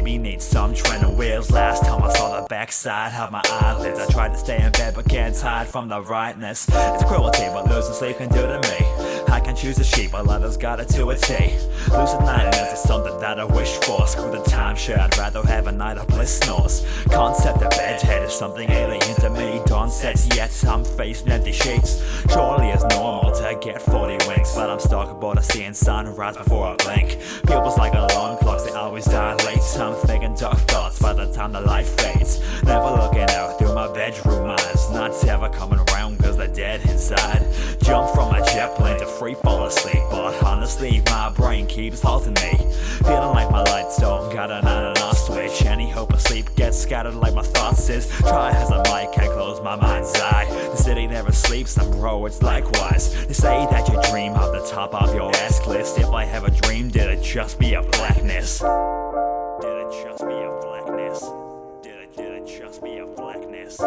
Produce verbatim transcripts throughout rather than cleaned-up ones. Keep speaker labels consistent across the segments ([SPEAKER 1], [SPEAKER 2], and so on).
[SPEAKER 1] me need some training wheels. Last time I saw the backside of my eyelids. I tried to stay in bed but can't hide from the rightness. It's cruelty what losing sleep can do to me. I can choose a sheep, but others got it to a T. Lucid nightmares is something that I wish for. Screw the timeshare, I'd rather have a night of bliss snores. Concept of bedhead is something alien to me. Dawn sets yet I'm facing empty sheets. Surely it's normal to get forty winks, but I'm stuck aboard a seeing sunrise before I blink. Pupils like alarm clocks, they always dilate. I'm thinking dark thoughts by the time the light fades. Never looking out through my bedroom eyes. Not ever coming around cause they're dead inside. Jump from a jet plane to free fall asleep, but honestly my brain keeps halting me. Feeling like my lights don't got an on and off switch. Any hope of sleep gets scattered like my thoughts is. Try as I might, can't close my mind's eye. The city never sleeps and bro it's likewise. They say that you dream off the top of your ass list. If I have a dream, did it just be a blackness? Did it just be a blackness? Did it, did it just be a blackness?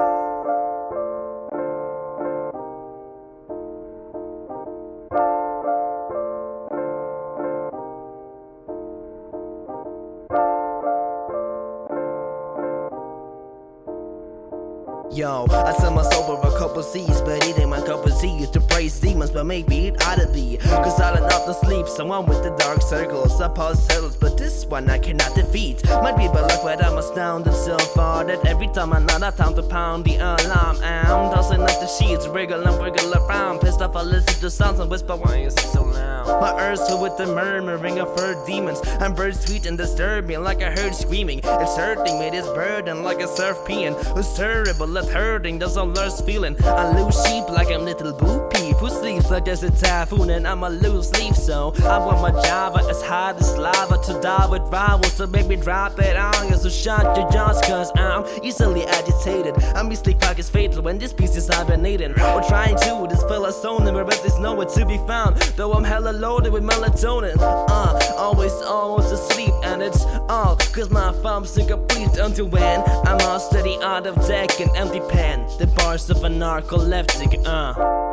[SPEAKER 2] Yo, I sell my soul for a couple C's, but it ain't my cup of tea to praise demons, but maybe it ought to be. Cause I don't have to sleep, someone with the dark circles, I pause hurdles, but this one I cannot defeat. Might be bad luck, but I'm astounded so far that every time I know that time to pound the alarm. I'm tossing up the sheets, wriggle and wiggle around. Pissed off, I listen to sounds and whisper, why is it so loud? My ears filled with the murmuring of her demons, and birds sweet and disturbing like I heard screaming. It's hurting me, this burden like a surf peeing. Who's terrible at hurting, there's a lust feeling. I lose sheep like I'm little boo peep who sleeps like there's a typhoon and I'ma lose sleep. So I want my Java as hard as lava to die with rivals, so baby drop it on. So shut your jaws cause I'm easily agitated. I'm easily fuck is fatal when this piece is hibernating or trying to dispel a sonar where there's nowhere to be found. Though I'm hella loaded with melatonin, uh, always almost asleep, and it's all cause my thumb's incomplete until when I'm all steady out of deck and empty pen. The bars of a narcoleptic, uh